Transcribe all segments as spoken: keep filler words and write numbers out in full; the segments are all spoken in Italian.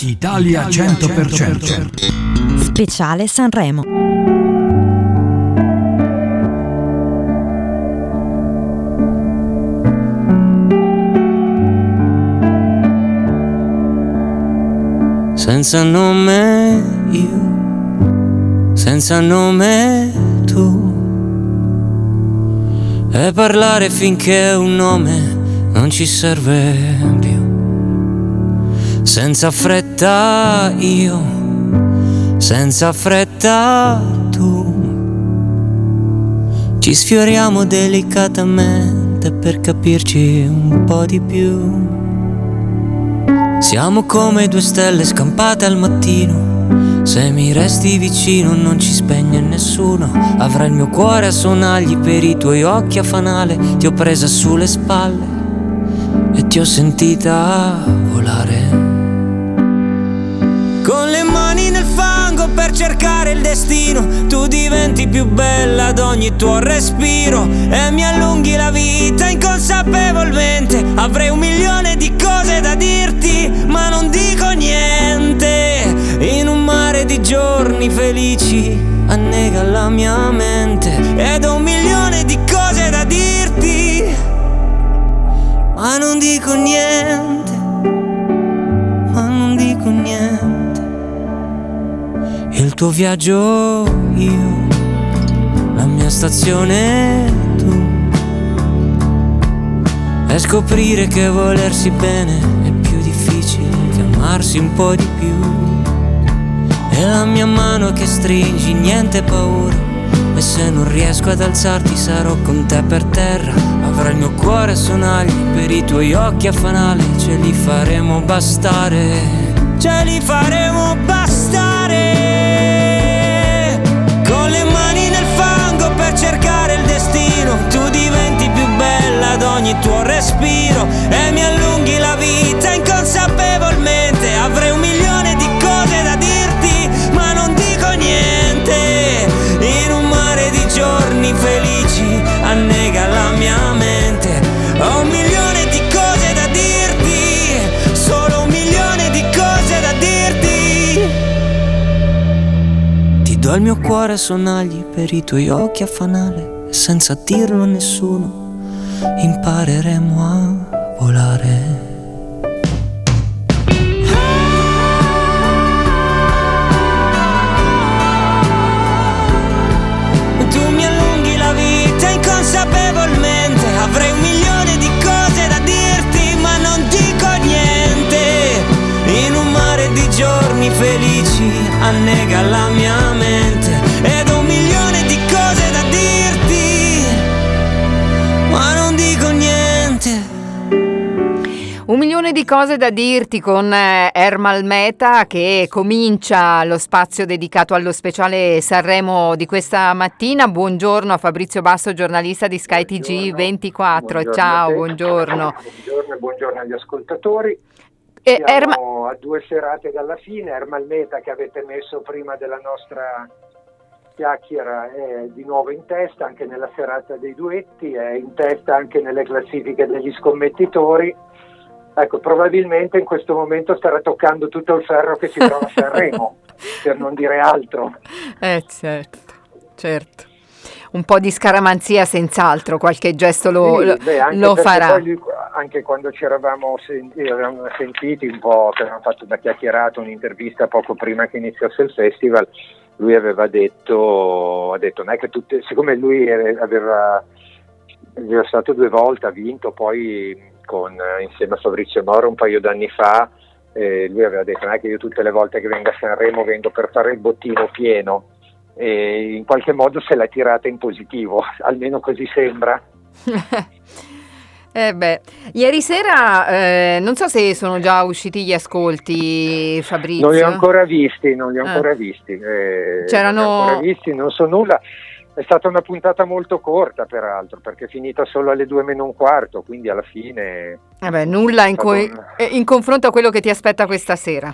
Italia cento per cento. Speciale Sanremo. Senza nome io, senza nome tu, e parlare finché un nome non ci serve più. Senza fretta io, senza fretta tu, ci sfioriamo delicatamente per capirci un po' di più. Siamo come due stelle scampate al mattino, se mi resti vicino non ci spegne nessuno. Avrai il mio cuore a sonagli per i tuoi occhi a fanale. Ti ho presa sulle spalle e ti ho sentita volare, con le mani nel fango per cercare il destino. Tu diventi più bella ad ogni tuo respiro e mi allunghi la vita inconsapevolmente. Avrei un milione di cose da dirti, ma non dico niente. In un mare di giorni felici annega la mia mente, ed ho un milione di cose da dirti, ma non dico niente, ma non dico niente. Il tuo viaggio io, la mia stazione tu, e scoprire che volersi bene è più difficile che amarsi un po' di più. E la mia mano che stringi, niente paura, e se non riesco ad alzarti sarò con te per terra. Avrai il mio cuore a sonagli per i tuoi occhi a fanale. Ce li faremo bastare, ce li faremo bastare, con le mani nel fango per cercare il destino. Tu diventi più bella ad ogni tuo respiro e mi allunghi la vita inconsapevolmente. Avrei un milione di cose da dirti, ma non dico niente. In un mare di giorni felici annega la mia mente. Ho un milione di cose da dirti, solo un milione di cose da dirti. Ti do il mio cuore a sonagli per i tuoi occhi a fanale, e senza dirlo a nessuno impareremo a volare. Tu mi allunghi la vita inconsapevolmente. Avrei un milione di cose da dirti, ma non dico niente. In un mare di giorni felici annega la mia mente, ed ho un milione di cose da dirti, ma non dico niente. Un milione di cose da dirti con eh, Ermal Meta, che comincia lo spazio dedicato allo speciale Sanremo di questa mattina. Buongiorno a Fabrizio Basso, giornalista di Sky T G ventiquattro. Buongiorno. Ciao, buongiorno. Buongiorno e buongiorno agli ascoltatori. E Siamo Erma- a due serate dalla fine. Ermal Meta, che avete messo prima della nostra chiacchiera, è di nuovo in testa anche nella serata dei duetti, è in testa anche nelle classifiche degli scommettitori. Ecco, probabilmente in questo momento starà toccando tutto il ferro che si trova a Sanremo, per non dire altro. Eh certo, certo. Un po' di scaramanzia senz'altro, qualche gesto lo, Sì, lo, beh, anche lo perché farà. poi lui, anche quando ci eravamo senti, avevamo sentiti un po', che avevamo fatto una chiacchierata, un'intervista poco prima che iniziasse il festival, lui aveva detto, ha detto, non è che tutte, siccome lui aveva, aveva stato due volte, ha vinto poi con, insieme a Fabrizio Moro un paio d'anni fa, eh, lui aveva detto, non è che io tutte le volte che vengo a Sanremo vengo per fare il bottino pieno, e in qualche modo se l'ha tirata in positivo, almeno così sembra. Eh beh, ieri sera eh, non so se sono già usciti gli ascolti, Fabrizio. Non li ho ancora visti, non li ho Ah. ancora visti. Eh, C'erano- Non li ho ancora visti, non so nulla. È stata una puntata molto corta, peraltro, perché è finita solo alle due meno un quarto, quindi alla fine... Vabbè, nulla in, co- Stato un- eh, in confronto a quello che ti aspetta questa sera.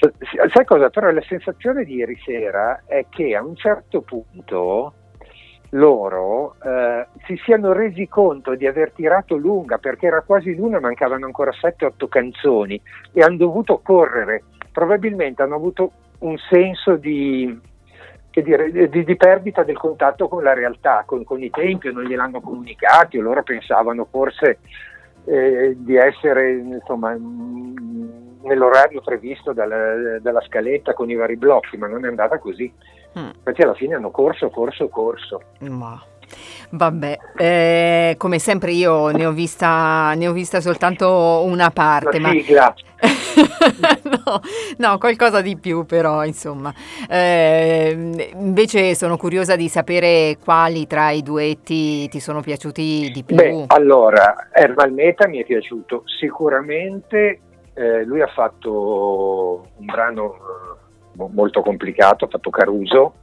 Sai cosa? Però la sensazione di ieri sera è che a un certo punto loro eh, si siano resi conto di aver tirato lunga, perché era quasi l'una, mancavano ancora sette otto canzoni e hanno dovuto correre. Probabilmente hanno avuto un senso di, che dire, di, di perdita del contatto con la realtà, con, con i tempi, non gliel'hanno comunicati, o loro pensavano forse eh, di essere, insomma, nell'orario previsto dalla, dalla scaletta con i vari blocchi, ma non è andata così. Mm. Perché alla fine hanno corso, corso, corso. Ma vabbè, eh, come sempre io ne ho vista, ne ho vista soltanto una parte. La sigla. Ma no, no, qualcosa di più però, insomma. Eh, invece sono curiosa di sapere quali tra i duetti ti sono piaciuti di più. Beh, allora, Ermal Meta mi è piaciuto sicuramente. Eh, lui ha fatto un brano eh, molto complicato, ha fatto Caruso,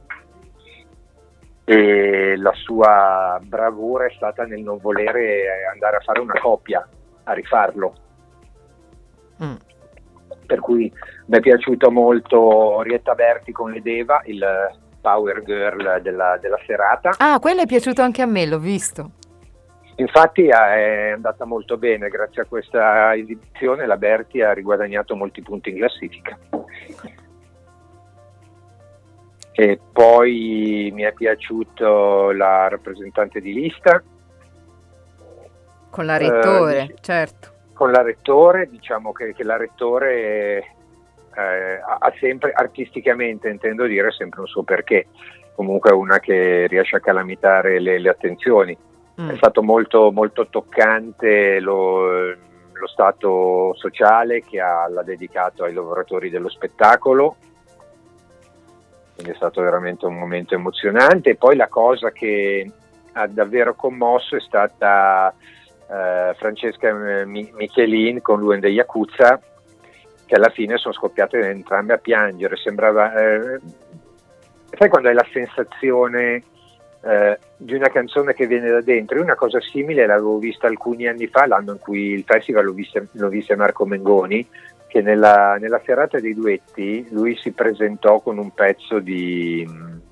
e la sua bravura è stata nel non volere andare a fare una coppia, a rifarlo. Mm. Per cui mi è piaciuto molto Orietta Berti con l'Edeva, il power girl della, della serata. Ah, quello è piaciuto anche a me, l'ho visto. Infatti è andata molto bene, grazie a questa esibizione la Berti ha riguadagnato molti punti in classifica. E poi mi è piaciuto la rappresentante di lista. Con la Rettore, eh, certo. Con la Rettore, diciamo che, che la Rettore eh, ha sempre, artisticamente intendo dire, sempre un suo perché. Comunque è una che riesce a calamitare le, le attenzioni. Mm. È stato molto, molto toccante lo, lo stato sociale che ha, l'ha dedicato ai lavoratori dello spettacolo, quindi è stato veramente un momento emozionante. E poi la cosa che ha davvero commosso è stata eh, Francesca Michelin con Lui and the Yakuza, che alla fine sono scoppiate entrambe a piangere. Sembrava eh, sai quando hai la sensazione Eh, di una canzone che viene da dentro. Io una cosa simile l'avevo vista alcuni anni fa, l'anno in cui il festival l'ho vista, l'ho vista Marco Mengoni, che nella, nella serata dei duetti lui si presentò con un pezzo di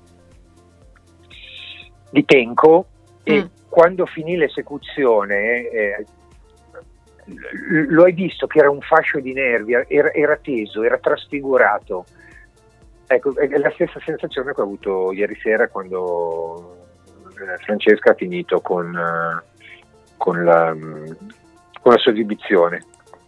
di Tenco e mm. quando finì l'esecuzione eh, lo hai visto che era un fascio di nervi, era, era teso, era trasfigurato. Ecco, è la stessa sensazione che ho avuto ieri sera quando Francesca ha finito con, con, la, con la sua esibizione.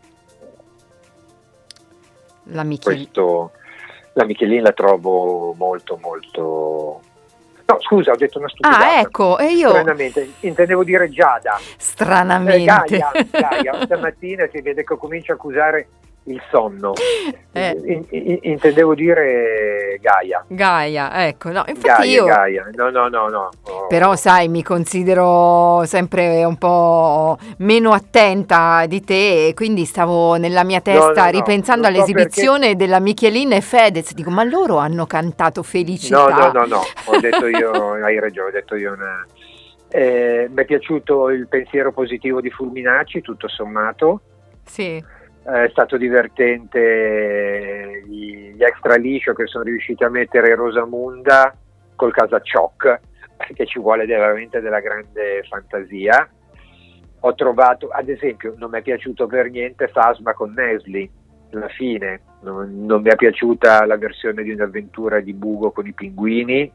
La Michelin. Questo, la Michelin la trovo molto molto... No, scusa, ho detto una stupidata. Ah, ecco, e io... Stranamente, intendevo dire Giada. Stranamente. Eh, Gaia, Gaia, stamattina si vede che comincia a accusare il sonno. Eh. In, in, intendevo dire Gaia. Gaia, ecco, no, infatti Gaia, io Gaia. No, no, no, no. Oh. Però sai, mi considero sempre un po' meno attenta di te e quindi stavo nella mia testa no, no, no. ripensando Non so all'esibizione perché... della Michelin e Fedez, dico, ma loro hanno cantato Felicità. No, no, no, no, ho detto io, hai ragione, ho detto io una... Eh, mi è piaciuto il pensiero positivo di Fulminacci, tutto sommato. Sì. È stato divertente gli extra liscio che sono riusciti a mettere Rosamunda col Casacciocca, perché ci vuole veramente della grande fantasia. Ho trovato, ad esempio, non mi è piaciuto per niente Fasma con Nesli, alla fine non, non mi è piaciuta la versione di un'avventura di Bugo con i pinguini.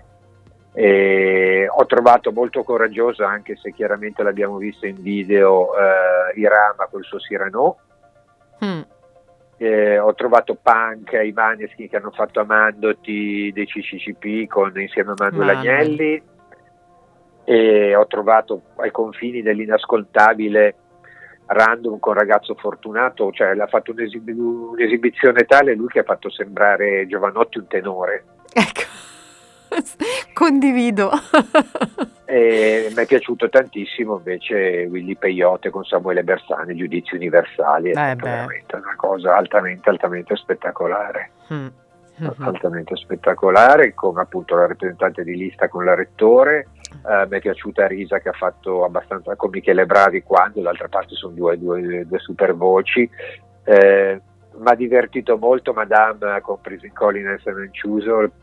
E ho trovato molto coraggiosa, anche se chiaramente l'abbiamo visto in video, eh, Irama col suo Cyrano. Mm. Eh, ho trovato punk i Maneskin che hanno fatto Amandoti dei C C C P con, insieme a Manuel Agnelli, e ho trovato ai confini dell'inascoltabile Random con Ragazzo Fortunato, cioè l'ha fatto un'esib- un'esibizione tale lui che ha fatto sembrare Giovanotti un tenore. Ecco. Condivido. E mi è piaciuto tantissimo invece Willy Peyote con Samuele Bersani, Giudizi Universali, è eh veramente una cosa altamente altamente spettacolare. Mm. Mm-hmm. altamente spettacolare, come appunto la rappresentante di lista con la Rettore. Uh, mi è piaciuta Risa che ha fatto abbastanza con Michele Bravi, quando d'altra parte sono due, due, due super voci. Eh, mi ha divertito molto Madame con Prison Collins e Menciuso,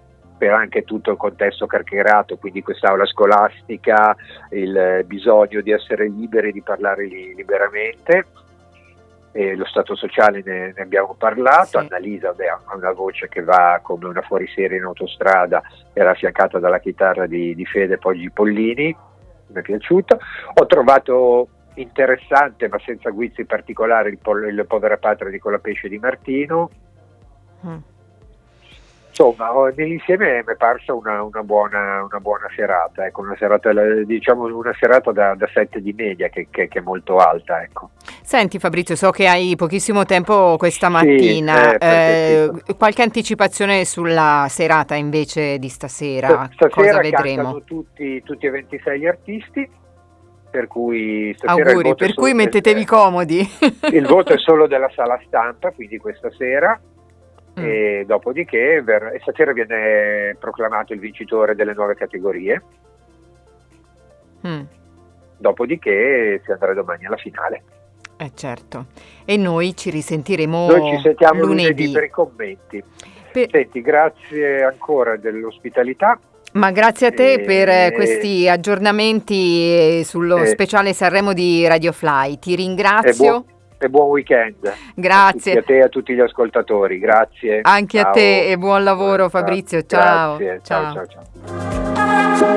sapeva anche tutto il contesto carcerato, quindi quest'aula scolastica, il bisogno di essere liberi, di parlare li, liberamente. E lo stato sociale ne, ne abbiamo parlato. Sì. Annalisa beh, ha una voce che va come una fuoriserie in autostrada, era affiancata dalla chitarra di, di Fede Poggi Pollini, mi è piaciuto. Ho trovato interessante, ma senza guizzi particolari, il, po- il Povera Patria di Colapesce di Martino. Mm. Insomma, nell'insieme mi è parsa una, una, buona, una buona serata, ecco, una serata, diciamo una serata da, da sette di media, che, che, che è molto alta, ecco. Senti Fabrizio, so che hai pochissimo tempo questa mattina, sì, eh, eh, qualche anticipazione sulla serata invece di stasera? Stasera cosa vedremo? Cantano tutti, tutti e ventisei gli artisti, per cui stasera auguri, il voto per è cui solo, mettetevi eh, comodi. Il voto è solo della sala stampa, quindi questa sera. Mm. E dopodiché ver- stasera viene proclamato il vincitore delle nuove categorie. Mm. Dopodiché si andrà domani alla finale. Eh certo, e noi ci risentiremo Noi ci sentiamo lunedì, lunedì. per i commenti. Per- Senti, grazie ancora dell'ospitalità. Ma grazie a te E- per eh, questi aggiornamenti eh, sullo Eh. speciale Sanremo di Radio Fly. Ti E ringrazio. buon, e buon weekend. Grazie. A, tutti, a te e a tutti gli ascoltatori. Grazie. Anche a Ciao. te e buon lavoro, Buona- Fabrizio. Ciao. Grazie. Ciao. Ciao, ciao, ciao.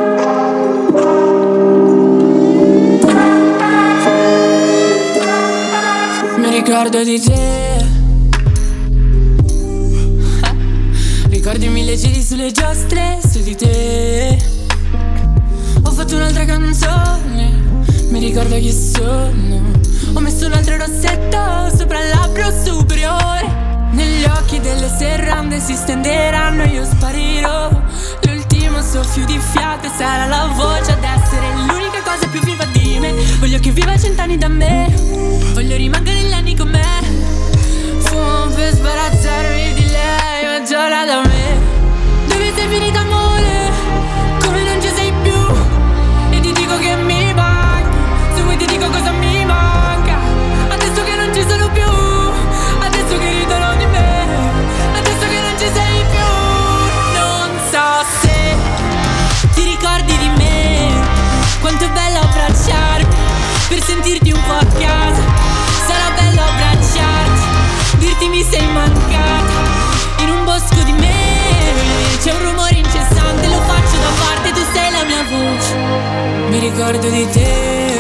Mi ricordo di te. Ricordi mille giri sulle giostre su di te. Ho fatto un'altra canzone. Mi ricordo chi sono. Ho messo un altro rossetto sopra il labbro superiore. Negli occhi delle serrande si stenderanno e io sparirò. L'ultimo soffio di fiato sarà la voce ad essere l'unica cosa più viva di me. Voglio che viva cent'anni da me. Voglio rimanere negli anni con me. Fumo per sbarazzarmi di lei, ma giora da me. Dove sei finita amore? Come non ci sei più? E ti dico che mi manchi. Se vuoi ti dico cosa mi manca. Adesso che non ci sono più. Adesso che ridono di me. Adesso che non ci sei più. Non so se ti ricordi di me. Quanto è bello abbracciarmi per sentirti un po' a casa. Sarà bello abbracciarti, dirti mi sei mancata. In un bosco di me c'è un rumore incessante, lo faccio da parte, tu sei la mia voce. Mi ricordo di te.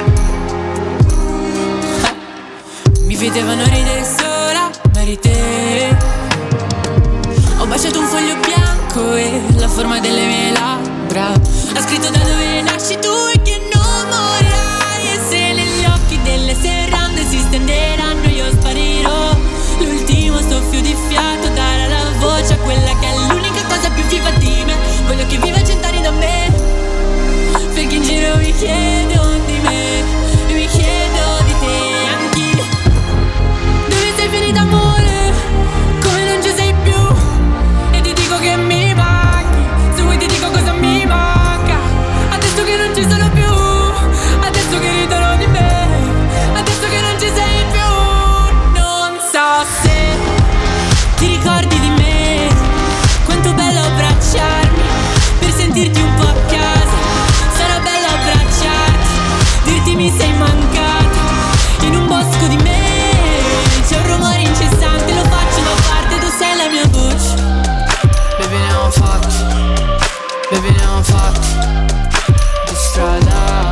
Mi vedevano ridere sola, ma eri te. Ho baciato un foglio bianco e la forma delle mie labbra ha scritto da dove nasci tu e che non morirai. E se negli occhi delle serrande si stenderanno io sparirò. L'ultimo soffio di fiato darà la voce a quella che è l'unica cosa più viva di me. Voglio che viva cent'anni da me. Perché in giro mi chiedo di me e mi chiedo di te anch'io. Dove sei finita amore? Come non ci sei più? E ti dico che mi manchi. Se vuoi ti dico cosa mi manca. Adesso che non ci sono più. Adesso che ridono di me. Adesso che non ci sei più. Non so se ti ricordi di me. Quanto bello abbracciarmi per sentirti un po' a casa. Sarà bello abbracciarti, dirti mi sei mancata. In un bosco di me c'è un rumore incessante, lo faccio da parte, tu sei la mia voce. Baby ne ho fatti, baby ne ho fatti di strada.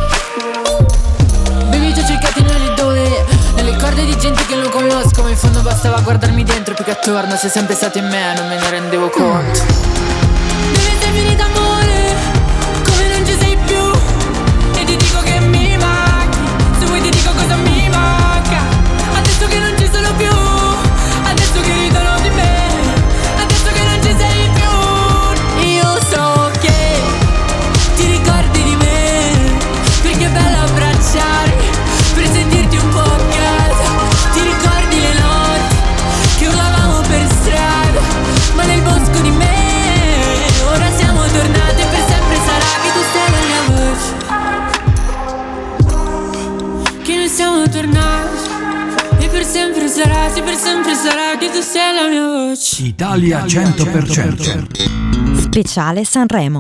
Baby ti ho cercato in ogni dove, nelle corde di gente che non conosco, ma in fondo bastava guardarmi dentro più che attorno. Sei sempre stato in me, non me ne rendevo conto. Dove sei finita amore? Come non ci sei più? E ti dico che mi manchi. Se vuoi ti dico cosa mi manca. Adesso che non ci sono più. Adesso che ridono di me. Adesso che non ci sei più. Io so che ti ricordi di me. Perché è bello abbracciarmi per sentirti un po' a casa. Ti ricordi le notti che urlavamo per strada, ma nel bosco di me ora siamo forse per sempre sarà che tu sei la mia voce. Italia cento per cento. Speciale Sanremo.